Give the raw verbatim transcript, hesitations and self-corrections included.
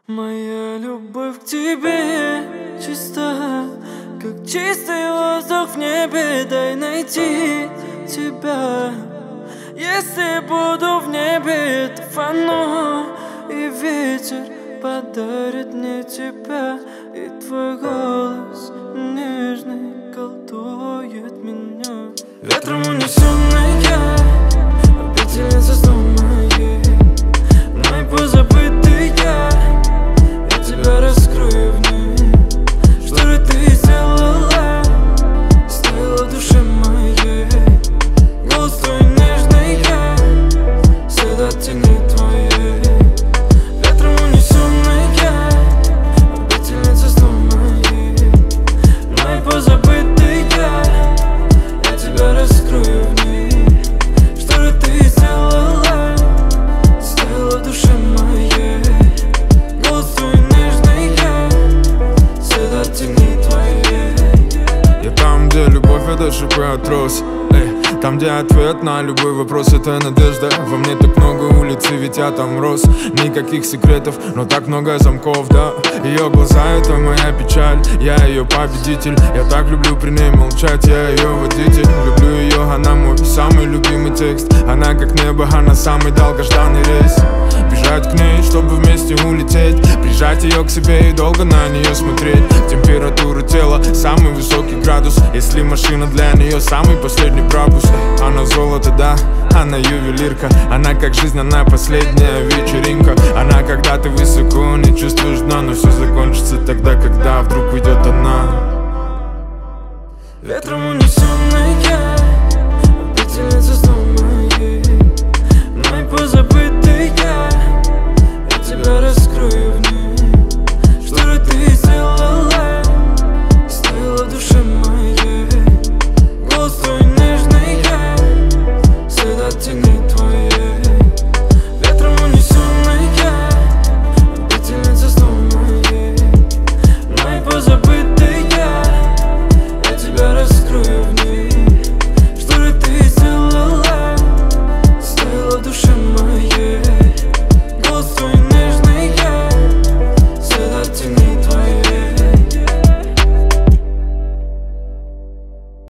Моя любовь к тебе чиста, как чистый воздух в небе. Дай найти тебя. Если буду в небе, это фано, и ветер подарит мне тебя. И твой голос нежный колдует меня. Ветром унесенная обительница снов моей, мной позабытый я. Я тебя раскрою в ней. Что же ты сделала, стоило душе моей? Голос твой нежный я, след от тени твоей. Ветром унесенная обительница снов моей, мной позабытый я. Я тебя раскрою в ней. Что же ты сделала, стоило душе моей? Голос твой нежный я, след от тени твоей. Я там, где любовь — это шипы от роз. Эй, там, где ответ на любой вопрос — это надежда. Во мне так много улиц, и ведь я там рос. Никаких секретов, но так много замков, да. Ее глаза — это моя печаль, я ее победитель. Я так люблю при ней молчать, я ее водитель. Люблю ее, она мой самый любимый текст. Она как небо, она самый долгожданный рейс. Бежать к ней, чтобы вместе улететь, прижать ее к себе и долго на нее смотреть. Температура тела — самый высокий градус. Если машина для нее — самый последний пропуск. Она золото, да, она ювелирка. Она как жизнь, она последняя вечеринка. Она когда ты высоко